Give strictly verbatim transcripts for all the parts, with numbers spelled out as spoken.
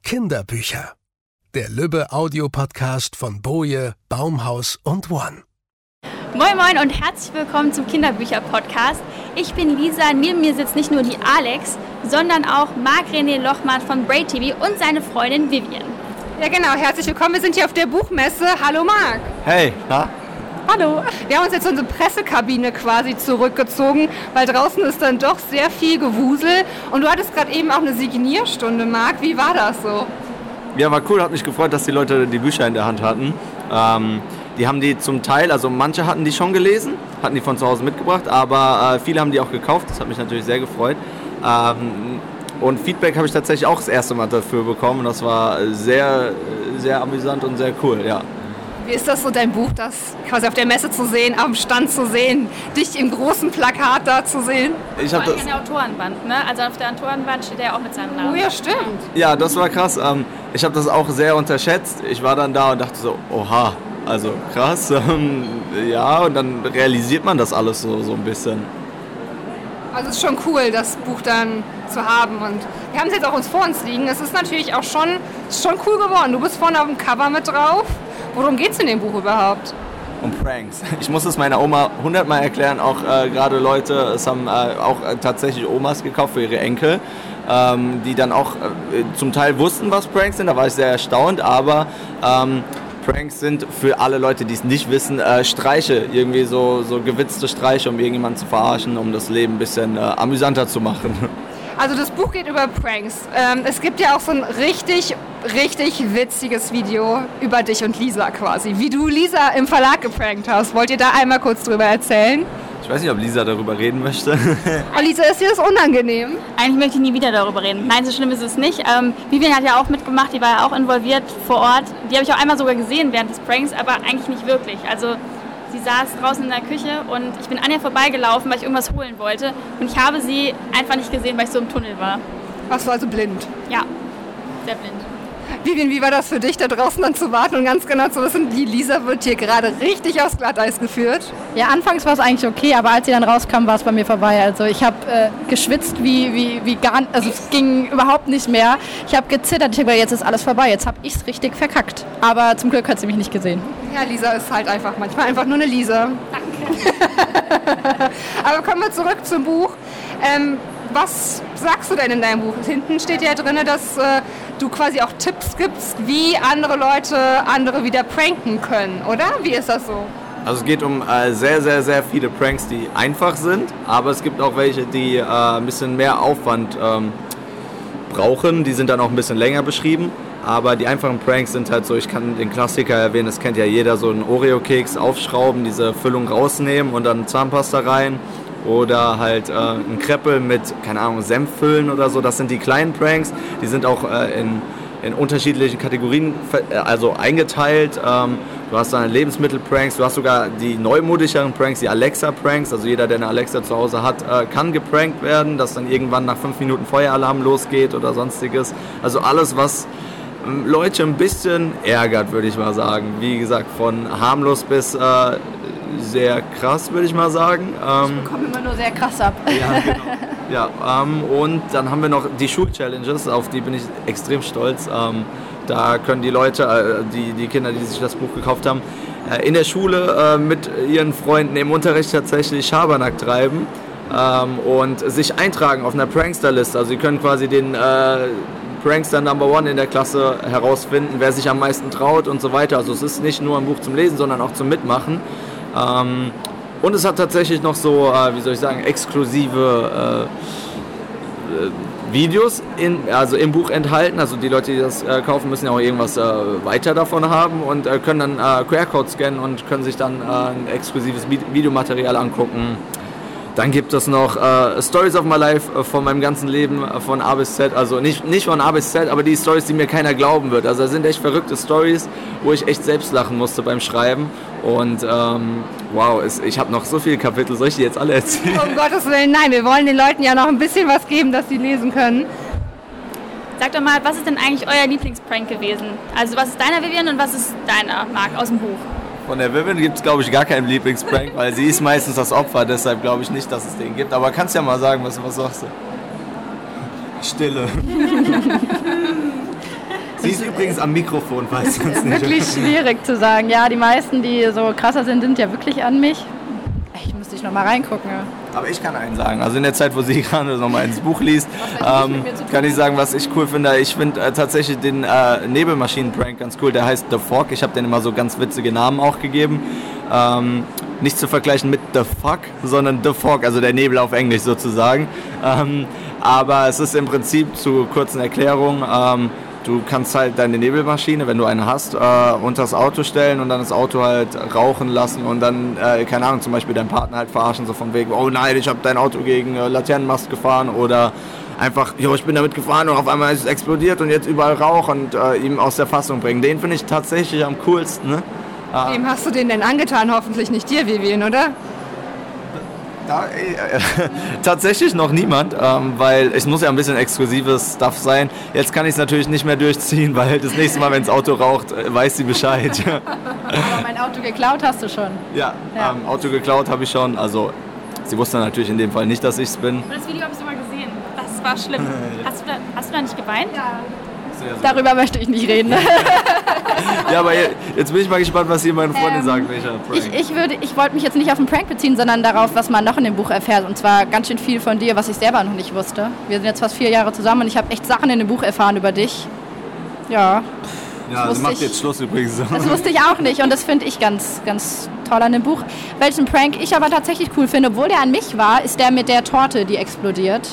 Kinderbücher. Der Lübbe Audio-Podcast von Boje, Baumhaus und One. Moin Moin und herzlich willkommen zum Kinderbücher-Podcast. Ich bin Lisa, neben mir sitzt nicht nur die Alex, sondern auch Marc-René Lochmann von Braid T V und seine Freundin Vivian. Ja genau, herzlich willkommen, wir sind hier auf der Buchmesse. Hallo Marc. Hey, na? Hallo. Wir haben uns jetzt in unsere Pressekabine quasi zurückgezogen, weil draußen ist dann doch sehr viel Gewusel. Und du hattest gerade eben auch eine Signierstunde, Marc. Wie war das so? Ja, war cool, hat mich gefreut, dass die Leute die Bücher in der Hand hatten. Ähm, die haben die zum Teil, also manche hatten die schon gelesen, hatten die von zu Hause mitgebracht, aber äh, viele haben die auch gekauft, das hat mich natürlich sehr gefreut. Ähm, und Feedback habe ich tatsächlich auch das erste Mal dafür bekommen und das war sehr, sehr amüsant und sehr cool, ja. Wie ist das so, dein Buch, das quasi auf der Messe zu sehen, am Stand zu sehen, dich im großen Plakat da zu sehen? Ich habe das an der Autorenwand, ne? Also auf der Autorenwand steht er auch mit seinem Namen. Oh ja, stimmt. Ja, das war krass. Ähm, ich habe das auch sehr unterschätzt. Ich war dann da und dachte so, oha, also krass. Ähm, ja, und dann realisiert man das alles so, so ein bisschen. Also es ist schon cool, das Buch dann zu haben. Und wir haben es jetzt auch uns vor uns liegen. Es ist natürlich auch schon, schon cool geworden. Du bist vorne auf dem Cover mit drauf. Worum geht's in dem Buch überhaupt? Um Pranks. Ich muss es meiner Oma hundertmal erklären, auch äh, gerade Leute, es haben äh, auch äh, tatsächlich Omas gekauft für ihre Enkel, ähm, die dann auch äh, zum Teil wussten, was Pranks sind, da war ich sehr erstaunt, aber ähm, Pranks sind für alle Leute, die es nicht wissen, äh, Streiche, irgendwie so, so gewitzte Streiche, um irgendjemanden zu verarschen, um das Leben ein bisschen äh, amüsanter zu machen. Also das Buch geht über Pranks. Ähm, es gibt ja auch so ein richtig, richtig witziges Video über dich und Lisa quasi. Wie du Lisa im Verlag geprankt hast. Wollt ihr da einmal kurz drüber erzählen? Ich weiß nicht, ob Lisa darüber reden möchte. Oh, Lisa, ist dir das unangenehm? Eigentlich möchte ich nie wieder darüber reden. Nein, so schlimm ist es nicht. Ähm, Vivian hat ja auch mitgemacht, die war ja auch involviert vor Ort. Die habe ich auch einmal sogar gesehen während des Pranks, aber eigentlich nicht wirklich. Also sie saß draußen in der Küche und ich bin an ihr vorbeigelaufen, weil ich irgendwas holen wollte. Und ich habe sie einfach nicht gesehen, weil ich so im Tunnel war. Warst du also blind? Ja, sehr blind. Vivian, wie war das für dich, da draußen dann zu warten und ganz genau zu wissen, die Lisa wird hier gerade richtig aufs Glatteis geführt? Ja, anfangs war es eigentlich okay, aber als sie dann rauskam, war es bei mir vorbei. Also ich habe äh, geschwitzt wie, wie, wie gar nicht, also es ging überhaupt nicht mehr. Ich habe gezittert, ich habe gesagt, jetzt ist alles vorbei, jetzt habe ich es richtig verkackt. Aber zum Glück hat sie mich nicht gesehen. Ja, Lisa ist halt einfach manchmal einfach nur eine Lisa. Danke. Aber kommen wir zurück zum Buch. Ähm, was sagst du denn in deinem Buch? Hinten steht ja drin, dass äh, du quasi auch Tipps gibst, wie andere Leute andere wieder pranken können, oder? Wie ist das so? Also es geht um äh, sehr, sehr, sehr viele Pranks, die einfach sind, aber es gibt auch welche, die äh, ein bisschen mehr Aufwand ähm, brauchen. Die sind dann auch ein bisschen länger beschrieben, aber die einfachen Pranks sind halt so, ich kann den Klassiker erwähnen, das kennt ja jeder, so einen Oreo-Keks aufschrauben, diese Füllung rausnehmen und dann Zahnpasta rein. Oder halt äh, ein Kreppel mit, keine Ahnung, Senf füllen oder so. Das sind die kleinen Pranks. Die sind auch äh, in, in unterschiedlichen Kategorien äh, also eingeteilt. Ähm, du hast dann Lebensmittel-Pranks, du hast sogar die neumodischeren Pranks, die Alexa-Pranks. Also jeder, der eine Alexa zu Hause hat, äh, kann geprankt werden, dass dann irgendwann nach fünf Minuten Feueralarm losgeht oder sonstiges. Also alles, was ähm, Leute ein bisschen ärgert, würde ich mal sagen. Wie gesagt, von harmlos bis... Äh, sehr krass, würde ich mal sagen. Ähm, Ich bekomme immer nur sehr krass ab. ja, genau. Ja, ähm, und dann haben wir noch die Schul-Challenges, auf die bin ich extrem stolz. Ähm, da können die Leute, äh, die, die Kinder, die sich das Buch gekauft haben, äh, in der Schule äh, mit ihren Freunden im Unterricht tatsächlich Schabernack treiben ähm, und sich eintragen auf einer Prankster-Liste. Also sie können quasi den äh, Prankster Number One in der Klasse herausfinden, wer sich am meisten traut und so weiter. Also es ist nicht nur ein Buch zum Lesen, sondern auch zum Mitmachen. Ähm, und es hat tatsächlich noch so, äh, wie soll ich sagen, exklusive äh, äh, Videos in, also im Buch enthalten. Also die Leute, die das äh, kaufen, müssen ja auch irgendwas äh, weiter davon haben und äh, können dann äh, Q R-Code scannen und können sich dann äh, ein exklusives Videomaterial angucken. Dann gibt es noch äh, Stories of my life äh, von meinem ganzen Leben äh, von A bis Z. Also nicht, nicht von A bis Z, aber die Stories, die mir keiner glauben wird. Also das sind echt verrückte Stories, wo ich echt selbst lachen musste beim Schreiben. Und ähm, wow, es, ich habe noch so viele Kapitel. Soll ich die jetzt alle erzählen? Um Gottes Willen, nein, wir wollen den Leuten ja noch ein bisschen was geben, dass sie lesen können. Sag doch mal, was ist denn eigentlich euer Lieblingsprank gewesen? Also was ist deiner, Vivian, und was ist deiner, Marc, aus dem Buch? Von der Vivian gibt es, glaube ich, gar keinen Lieblingsprank, weil sie ist meistens das Opfer, deshalb glaube ich nicht, dass es den gibt. Aber kannst ja mal sagen, was, was sagst du? Stille. Sie ist übrigens am Mikrofon, falls du es nicht. Wirklich schwierig zu sagen. Ja, die meisten, die so krasser sind, sind ja wirklich an mich. Ich müsste ich noch mal reingucken. Aber ich kann einen sagen. Also in der Zeit, wo sie gerade noch mal ins Buch liest, ähm, kann ich sagen, was ich cool finde. Ich finde äh, tatsächlich den äh, Nebelmaschinen-Prank ganz cool. Der heißt The Fog. Ich habe den immer so ganz witzige Namen auch gegeben. Ähm, nicht zu vergleichen mit The Fuck, sondern The Fog, also der Nebel auf Englisch sozusagen. Ähm, aber es ist im Prinzip, zu kurzen Erklärungen, ähm, du kannst halt deine Nebelmaschine, wenn du eine hast, äh, unter das Auto stellen und dann das Auto halt rauchen lassen und dann, äh, keine Ahnung, zum Beispiel deinen Partner halt verarschen, so von wegen, oh nein, ich habe dein Auto gegen äh, Laternenmast gefahren oder einfach, jo, ich bin damit gefahren und auf einmal ist es explodiert und jetzt überall Rauch und äh, ihm aus der Fassung bringen. Den finde ich tatsächlich am coolsten, ne? Äh, Wem hast du den denn angetan? Hoffentlich nicht dir, Vivian, oder? Da, äh, tatsächlich noch niemand, ähm, weil es muss ja ein bisschen exklusives Stuff sein. Jetzt kann ich es natürlich nicht mehr durchziehen, weil das nächste Mal, wenn das Auto raucht, äh, weiß sie Bescheid. Aber mein Auto geklaut hast du schon. Ja, Ja. Ähm, Auto geklaut habe ich schon. Also sie wusste natürlich in dem Fall nicht, dass ich es bin. Und das Video habe ich sogar gesehen. Das war schlimm. Hast du da, hast du da nicht geweint? Ja. Darüber möchte ich nicht reden. Ja, aber jetzt bin ich mal gespannt, was hier meine Freundin Ähm, sagt, welcher Prank. Ich, ich, würde, ich wollte mich jetzt nicht auf den Prank beziehen, sondern darauf, was man noch in dem Buch erfährt. Und zwar ganz schön viel von dir, was ich selber noch nicht wusste. Wir sind jetzt fast vier Jahre zusammen und ich habe echt Sachen in dem Buch erfahren über dich. Ja. Ja, sie wusste macht ich- jetzt Schluss übrigens. Das wusste ich auch nicht und das finde ich ganz, ganz toll an dem Buch. Welchen Prank ich aber tatsächlich cool finde, obwohl der an mich war, ist der mit der Torte, die explodiert.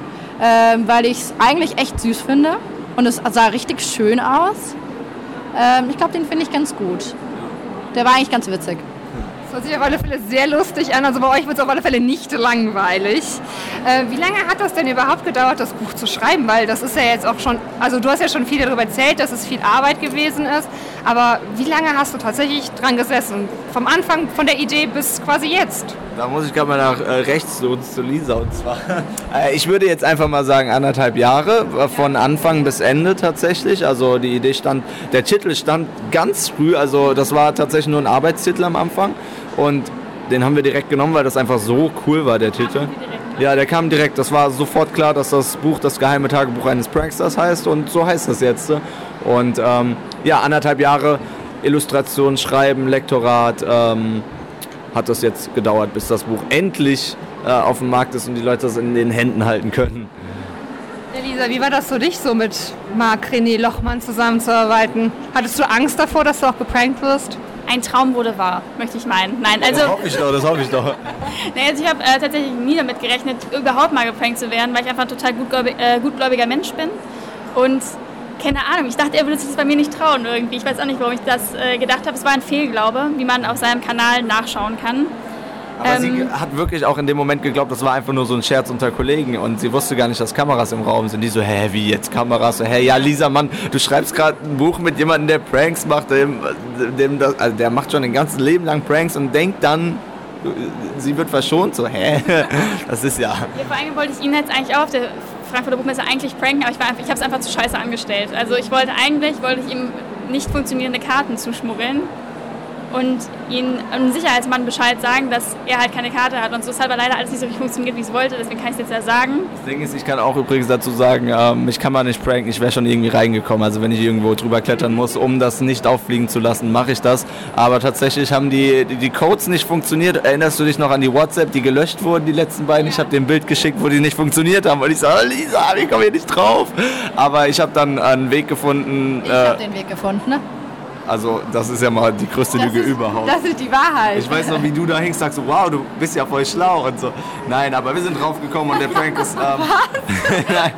Ähm, weil ich es eigentlich echt süß finde und es sah richtig schön aus. Ähm, ich glaube, den finde ich ganz gut. Der war eigentlich ganz witzig. Das hört sich auf alle Fälle sehr lustig an. Also bei euch wird es auf alle Fälle nicht langweilig. Äh, wie lange hat das denn überhaupt gedauert, das Buch zu schreiben? Weil das ist ja jetzt auch schon, also du hast ja schon viel darüber erzählt, dass es viel Arbeit gewesen ist. Aber wie lange hast du tatsächlich dran gesessen? Vom Anfang, von der Idee bis quasi jetzt? Da muss ich gerade mal nach äh, rechts zu uns, zu Lisa. Und zwar, äh, ich würde jetzt einfach mal sagen anderthalb Jahre, äh, von Anfang bis Ende tatsächlich. Also die Idee stand, der Titel stand ganz früh, also das war tatsächlich nur ein Arbeitstitel am Anfang. Und den haben wir direkt genommen, weil das einfach so cool war, der Titel. Ja, der kam direkt. Das war sofort klar, dass das Buch das geheime Tagebuch eines Pranksters heißt und so heißt das jetzt. Und ähm, ja, anderthalb Jahre Illustration, Schreiben, Lektorat ähm, hat das jetzt gedauert, bis das Buch endlich äh, auf dem Markt ist und die Leute das in den Händen halten können. Elisa, wie war das für dich, so mit Marc-René Lochmann zusammenzuarbeiten? Hattest du Angst davor, dass du auch geprankt wirst? Ein Traum wurde wahr, möchte ich meinen. Nein, also, Das hoffe ich doch, das hoffe ich doch. nee, also ich habe äh, tatsächlich nie damit gerechnet, überhaupt mal geprankt zu werden, weil ich einfach ein total gutgläubig, äh, gutgläubiger Mensch bin. Und keine Ahnung, ich dachte, er würde sich das bei mir nicht trauen irgendwie. Ich weiß auch nicht, warum ich das äh, gedacht habe. Es war ein Fehlglaube, wie man auf seinem Kanal nachschauen kann. Aber Ähm, sie hat wirklich auch in dem Moment geglaubt, das war einfach nur so ein Scherz unter Kollegen und sie wusste gar nicht, dass Kameras im Raum sind. Die so, hä, wie jetzt Kameras? So, hä, ja, Lisa, Mann, du schreibst gerade ein Buch mit jemandem, der Pranks macht, dem, dem das, also der macht schon den ganzen Leben lang Pranks und denkt dann, sie wird verschont. So, hä, das ist ja... Ja, vor allem wollte ich ihn jetzt eigentlich auch auf der Frankfurter Buchmesse eigentlich pranken, aber ich, war einfach- ich habe es einfach zu scheiße angestellt. Also ich wollte eigentlich, wollte ich ihm nicht funktionierende Karten zuschmuggeln und ihn einem Sicherheitsmann Bescheid sagen, dass er halt keine Karte hat. Und so ist halt aber leider alles nicht so richtig funktioniert, wie ich es wollte. Deswegen kann ich es jetzt ja sagen. Das Ding ist, ich kann auch übrigens dazu sagen, ähm, ich kann mal nicht pranken, ich wäre schon irgendwie reingekommen. Also wenn ich irgendwo drüber klettern muss, um das nicht auffliegen zu lassen, mache ich das. Aber tatsächlich haben die, die, die Codes nicht funktioniert. Erinnerst du dich noch an die WhatsApp, die gelöscht wurden, die letzten beiden? Ich habe dir ein Bild geschickt, wo die nicht funktioniert haben. Und ich so, oh, Lisa, ich komme hier nicht drauf. Aber ich habe dann einen Weg gefunden. Ich äh, habe den Weg gefunden, ne? Also das ist ja mal die größte Lüge ist, überhaupt. Das ist die Wahrheit. Ich weiß noch, wie du da hängst, sagst so, wow, du bist ja voll schlau und so. Nein, aber wir sind drauf gekommen und der Prank ist ähm, nein,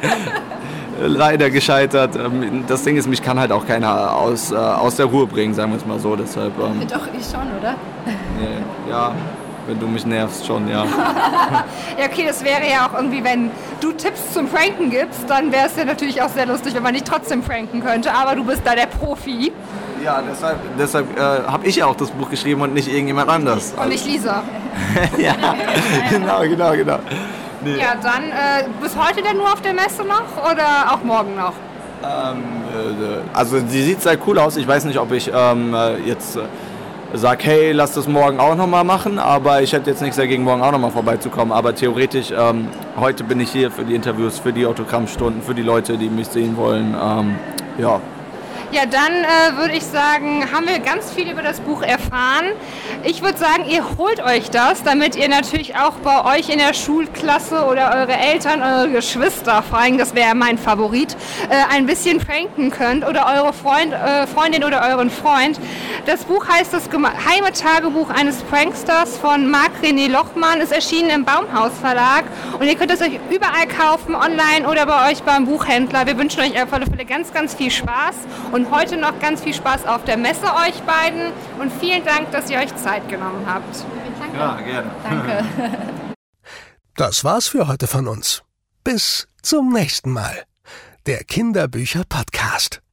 leider gescheitert. Ähm, Das Ding ist, mich kann halt auch keiner aus, äh, aus der Ruhe bringen, sagen wir es mal so. Deshalb, ähm, Doch, ich schon, oder? nee, ja, wenn du mich nervst, schon, ja. Ja, okay, das wäre ja auch irgendwie, wenn du Tipps zum Pranken gibst, dann wäre es ja natürlich auch sehr lustig, wenn man dich trotzdem pranken könnte. Aber du bist da der Profi Ja, deshalb, deshalb äh, habe ich ja auch das Buch geschrieben und nicht irgendjemand anders. und nicht Lisa. Ja, genau, genau, genau. Nee. Ja, dann äh, bis heute denn nur auf der Messe noch oder auch morgen noch? Ähm, äh, also die sieht sehr cool aus. Ich weiß nicht, ob ich ähm, äh, jetzt äh, sage, hey, lass das morgen auch nochmal machen, aber ich hätte jetzt nichts dagegen, morgen auch nochmal vorbeizukommen. Aber theoretisch, ähm, heute bin ich hier für die Interviews, für die Autogrammstunden, für die Leute, die mich sehen wollen. Ähm, ja. Ja, dann äh, würde ich sagen, haben wir ganz viel über das Buch erfahren. Ich würde sagen, ihr holt euch das, damit ihr natürlich auch bei euch in der Schulklasse oder eure Eltern, eure Geschwister, vor allem, das wäre mein Favorit, äh, ein bisschen pranken könnt oder eure Freund, äh, Freundin oder euren Freund. Das Buch heißt das geheime Tagebuch eines Pranksters von Marc-René Lochmann, ist erschienen im Baumhaus Verlag und ihr könnt es euch überall kaufen, online oder bei euch beim Buchhändler. Wir wünschen euch auf alle Fälle ganz, ganz viel Spaß und heute noch ganz viel Spaß auf der Messe euch beiden und vielen Dank, dass ihr euch Zeit genommen habt. Danke. Ja, gerne. Danke. Das war's für heute von uns. Bis zum nächsten Mal. Der Kinderbücher-Podcast.